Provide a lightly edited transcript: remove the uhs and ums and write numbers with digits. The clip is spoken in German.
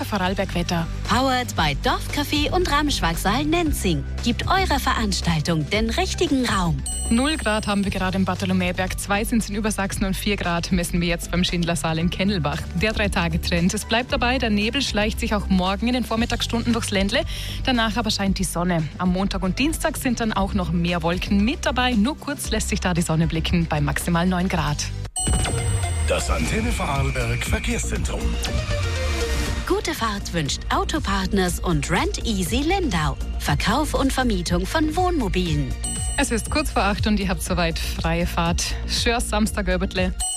Vorarlberg-Wetter. Powered bei Dorfcafé und Ramschwagsaal Nenzing. Gibt eurer Veranstaltung den richtigen Raum. 0 Grad haben wir gerade im Bartholomäberg, 2 sind es in Übersachsen und 4 Grad messen wir jetzt beim Schindlersaal in Kennelbach. Der 3-Tage-Trend. Es bleibt dabei, der Nebel schleicht sich auch morgen in den Vormittagsstunden durchs Ländle. Danach aber scheint die Sonne. Am Montag und Dienstag sind dann auch noch mehr Wolken mit dabei. Nur kurz lässt sich da die Sonne blicken bei maximal 9 Grad. Das Antenne Vorarlberg Verkehrszentrum. Gute Fahrt wünscht Autopartners und Rent Easy Lindau. Verkauf und Vermietung von Wohnmobilen. Es ist kurz vor 8 und ihr habt soweit freie Fahrt. Schönes Samstag, Öbertle.